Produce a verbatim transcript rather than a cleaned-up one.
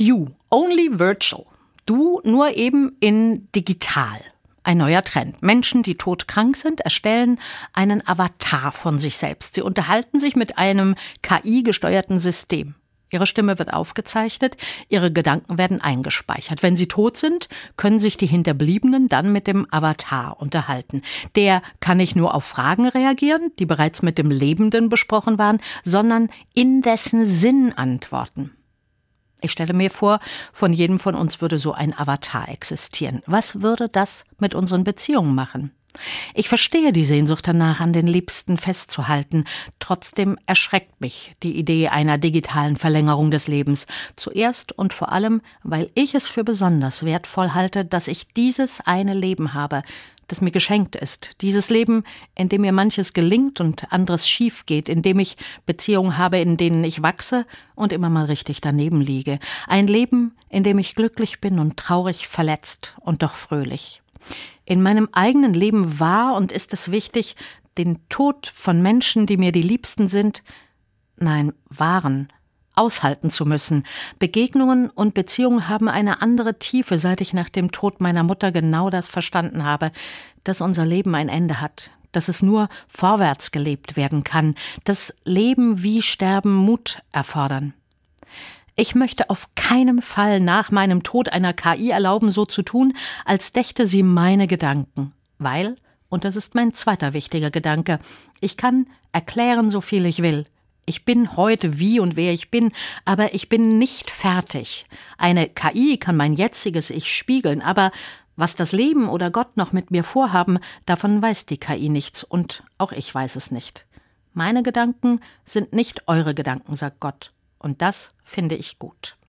You, only virtual. Du nur eben in digital. Ein neuer Trend. Menschen, die todkrank sind, erstellen einen Avatar von sich selbst. Sie unterhalten sich mit einem K I-gesteuerten System. Ihre Stimme wird aufgezeichnet, ihre Gedanken werden eingespeichert. Wenn sie tot sind, können sich die Hinterbliebenen dann mit dem Avatar unterhalten. Der kann nicht nur auf Fragen reagieren, die bereits mit dem Lebenden besprochen waren, sondern in dessen Sinn antworten. Ich stelle mir vor, von jedem von uns würde so ein Avatar existieren. Was würde das mit unseren Beziehungen machen? Ich verstehe die Sehnsucht danach, an den Liebsten festzuhalten. Trotzdem erschreckt mich die Idee einer digitalen Verlängerung des Lebens. Zuerst und vor allem, weil ich es für besonders wertvoll halte, dass ich dieses eine Leben habe, das mir geschenkt ist. Dieses Leben, in dem mir manches gelingt und anderes schief geht, in dem ich Beziehungen habe, in denen ich wachse und immer mal richtig daneben liege. Ein Leben, in dem ich glücklich bin und traurig, verletzt und doch fröhlich. In meinem eigenen Leben war und ist es wichtig, den Tod von Menschen, die mir die Liebsten sind, nein, waren, aushalten zu müssen. Begegnungen und Beziehungen haben eine andere Tiefe, seit ich nach dem Tod meiner Mutter genau das verstanden habe, dass unser Leben ein Ende hat, dass es nur vorwärts gelebt werden kann, dass Leben wie Sterben Mut erfordern. Ich möchte auf keinen Fall nach meinem Tod einer K I erlauben, so zu tun, als dächte sie meine Gedanken. Weil, und das ist mein zweiter wichtiger Gedanke, ich kann erklären, so viel ich will. Ich bin heute wie und wer ich bin, aber ich bin nicht fertig. Eine K I kann mein jetziges Ich spiegeln, aber was das Leben oder Gott noch mit mir vorhaben, davon weiß die K I nichts und auch ich weiß es nicht. Meine Gedanken sind nicht eure Gedanken, sagt Gott. Und das finde ich gut.